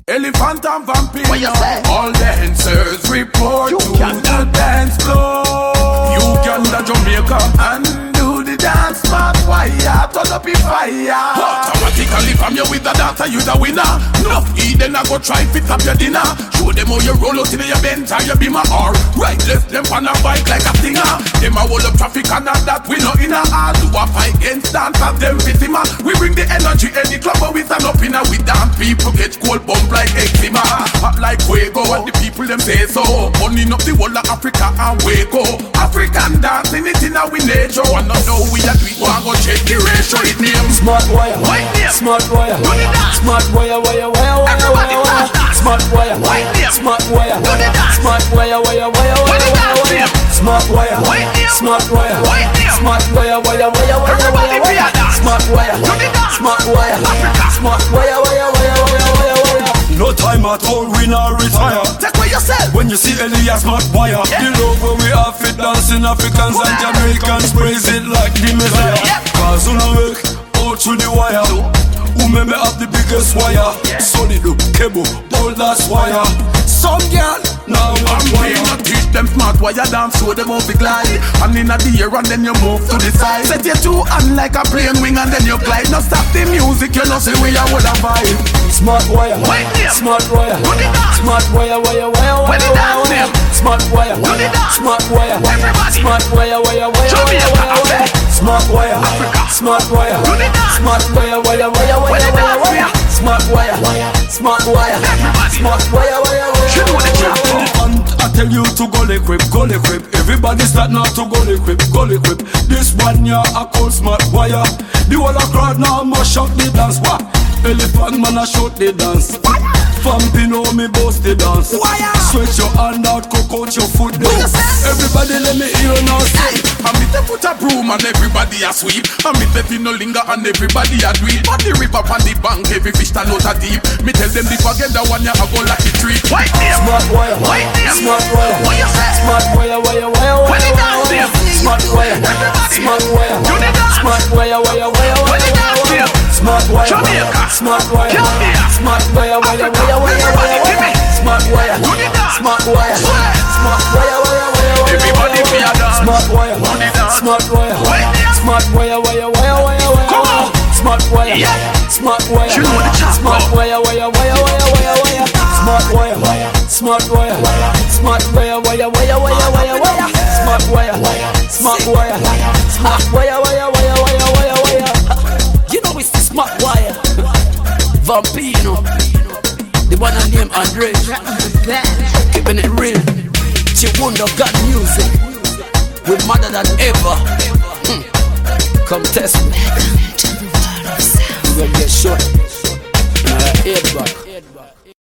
Elephant and vampire. What you say? All dancers report to the dance floor. Uganda, Jamaica, and do the dance smart wire. Turn up in fire. Automatically from you with the dancer, you the winner. No, then I go try fit up your dinner. Show them how you roll out in your Benz or your Beamer, or right left them on a bike like a singer. Them a hold up traffic and that we no in a all do a fight against dance of them fitima. We bring the energy any club but we stand up in a we dance people get cold bump like eczema. Hot like Fuego and the people them say so. Burning up the whole of Africa and Waco. African dancing it in our nature. Wanna know we are doing, wanna go check the ratio. It name Smart Wire, White name Smart Wire, Do the dance. Smart Wire, wire, wire, wire, Everybody wire, wire. dance. Smart Wire, White name Smart Wire, Do the dance. Smart Wire, wire, wire, What the wire, dance wire. name? Smart Wire, White name Smart Wire, White name Smart Wire, wire, wire, wire, Everybody wire, be a wire. dance. Smart Wire, Do the dance. Smart Wire, Africa. Smart Wire, wire, wire, wire, wire, wire. No time at all, we not retire. Take what you said. When you see Elias Smart Wire, the love where we have it dancing Africans and Jamaicans praise it like the Messiah. Yep. Cause on the work, out through the wire. Who may have the biggest wire? Solid cable, all that's wire. Some girl, now I'm one paying wire. to teach them smart wire dance, show them how to glide. And in the air and then you move to the side. Set your two hand like a plane wing and then you glide. No stop the music, you know say we are with a vibe. Smart Wire, White name Smart Wire, Do the dance. Smart Wire, wire, wire, What the wire, dance wire. name? Smart Wire, Do the dance. Smart Wire, Everybody. Smart Wire, wire, wire, Jamaica, wire, wire, wire. Smart Wire, Africa. Smart Wire, Do the dance. Smart Wire, wire, wire, What the wire, dance wire, wire. name? Smart Wire, Smart Wire, Everybody. Smart Wire, wire, You know the wire, trap. wire. And I tell you to go equip, go equip. Everybody start now to go equip, go equip. This one yeah, I call Smart Wire. The whole of crowd now must shout the dance. What? Elephant man a shout the dance. Vampino me boast the dance. Stretch your hand out, cock out your foot down. Everybody let me hear now say. And me te put a broom and everybody a sweep. And me te fi no linger and everybody a do it. On the river, on the bank, every fish stand out a deep. Me tell them the forget the one ya a go like a tree. White name Smart Wire, White name Smart Wire, What you say? Smart Wire, wire, wire, What the wire, dance wire, name? Smart Wire, Everybody. Smart Wire, Do the dance. Smart Wire, wire, wire, What the wire, dance wire. name? Smart Wire, Jamaica. Smart Wire, Gambia. Smart Wire, wire, wire, wire, Everybody wire, give me. wire. Smart Wire, Do the dance. Smart Wire, What? Smart Wire, wire, wire, wire, Everybody wire, be a wire. dance. Smart Wire, Do the dance. Smart Wire, What? Smart Wire, wire, wire, wire, wire. Come on. Smart Wire, Yeah. Smart Wire, You know the chap, Smart bro. Wire, wire, wire, wire, wire, wire. Smart Wire, Smart Wire, Smart Wire, wire, wire, wire, wire, wire. Smart Wire, Smart Wire, Smart Wire, wire, wire, wire, wire, wire. You know it's the Smart Wire. Vampino, the one I name Andre, keeping it real. She wonder got music, we're madder than ever. Come test me. You gonna get shot. Head back.